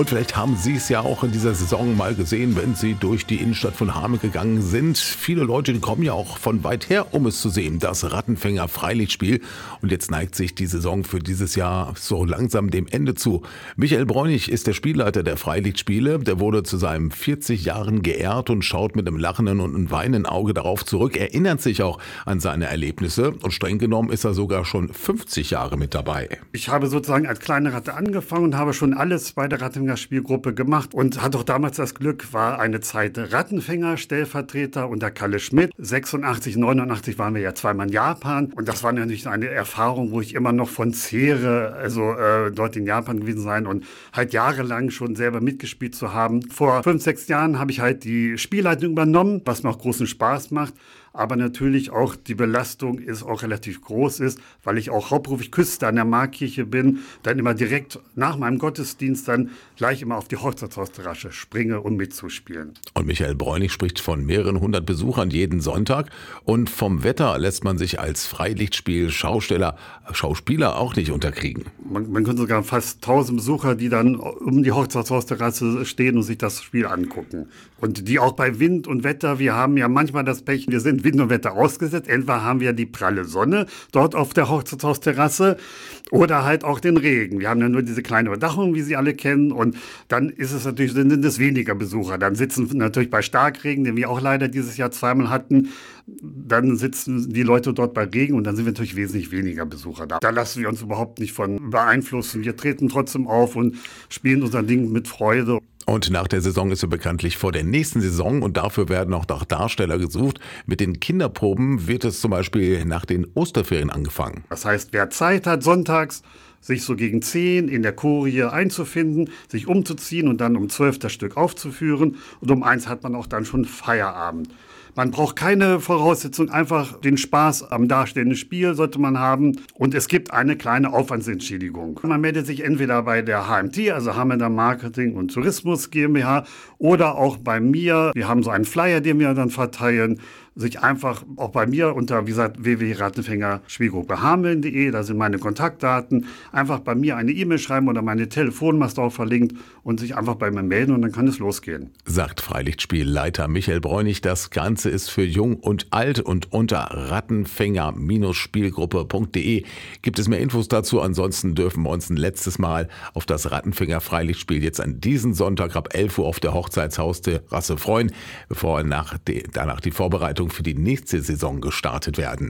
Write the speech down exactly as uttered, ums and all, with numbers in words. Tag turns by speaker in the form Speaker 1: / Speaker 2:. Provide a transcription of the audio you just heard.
Speaker 1: Und vielleicht haben Sie es ja auch in dieser Saison mal gesehen, wenn Sie durch die Innenstadt von Hameln gegangen sind. Viele Leute, die kommen ja auch von weit her, um es zu sehen, das Rattenfänger Freilichtspiel. Und jetzt neigt sich die Saison für dieses Jahr so langsam dem Ende zu. Michael Bräunig ist der Spielleiter der Freilichtspiele. Der wurde zu seinen vierzig Jahren geehrt und schaut mit einem lachenden und einem weinenden Auge darauf zurück, erinnert sich auch an seine Erlebnisse. Und streng genommen ist er sogar schon fünfzig Jahre mit dabei.
Speaker 2: Ich habe sozusagen als kleine Ratte angefangen und habe schon alles bei der Rattenfänger Spielgruppe gemacht und hatte auch damals das Glück, war eine Zeit Rattenfänger, Stellvertreter unter Kalle Schmidt. sechsundachtzig, neunundachtzig waren wir ja zweimal in Japan und das war natürlich eine Erfahrung, wo ich immer noch von zehre, also äh, dort in Japan gewesen sein und halt jahrelang schon selber mitgespielt zu haben. Vor fünf, sechs Jahren habe ich halt die Spielleitung übernommen, was mir auch großen Spaß macht. Aber natürlich auch die Belastung ist auch relativ groß ist, weil ich auch hauptberuflich Küster an der Markkirche bin, dann immer direkt nach meinem Gottesdienst dann gleich immer auf die Hochzeitshaus-Terrasse springe, um mitzuspielen.
Speaker 1: Und Michael Bräunig spricht von mehreren hundert Besuchern jeden Sonntag und vom Wetter lässt man sich als Freilichtspiel-Schausteller, Schauspieler auch nicht unterkriegen.
Speaker 2: Man, man könnte sogar fast tausend Besucher, die dann um die Hochzeitshaus-Terrasse stehen und sich das Spiel angucken. Und die auch bei Wind und Wetter, wir haben ja manchmal das Pech, wir sind Wind und Wetter ausgesetzt. Entweder haben wir die pralle Sonne dort auf der Hochzeitshausterrasse oder halt auch den Regen. Wir haben ja nur diese kleine Überdachung, wie Sie alle kennen. Und dann ist es natürlich, sind es weniger Besucher. Dann sitzen natürlich bei Starkregen, den wir auch leider dieses Jahr zweimal hatten, dann sitzen die Leute dort bei Regen und dann sind wir natürlich wesentlich weniger Besucher da. Da lassen wir uns überhaupt nicht von beeinflussen. Wir treten trotzdem auf und spielen unser Ding mit Freude.
Speaker 1: Und nach der Saison ist er bekanntlich vor der nächsten Saison und dafür werden auch noch Darsteller gesucht. Mit den Kinderproben wird es zum Beispiel nach den Osterferien angefangen.
Speaker 2: Das heißt, wer Zeit hat, sonntags sich so gegen zehn in der Kurie einzufinden, sich umzuziehen und dann um zwölf das Stück aufzuführen. Und um eins hat man auch dann schon Feierabend. Man braucht keine Voraussetzung, einfach den Spaß am darstellenden Spiel sollte man haben. Und es gibt eine kleine Aufwandsentschädigung. Man meldet sich entweder bei der H M T, also Hamelner Marketing und Tourismus GmbH, oder auch bei mir. Wir haben so einen Flyer, den wir dann verteilen. Sich einfach auch bei mir unter, wie gesagt, w w w punkt rattenfänger spielgruppe hameln punkt de, da sind meine Kontaktdaten, einfach bei mir eine E-Mail schreiben oder meine Telefonnummer ist auch verlinkt und sich einfach bei mir melden und dann kann es losgehen.
Speaker 1: Sagt Freilichtspielleiter Michael Bräunig, das Ganze ist für jung und alt und unter rattenfänger Spielgruppe punkt de gibt es mehr Infos dazu. Ansonsten dürfen wir uns ein letztes Mal auf das Rattenfänger Freilichtspiel jetzt an diesem Sonntag ab elf Uhr auf der Hochzeitshaus-Terrasse freuen, bevor nach de, danach die Vorbereitung für die nächste Saison gestartet werden.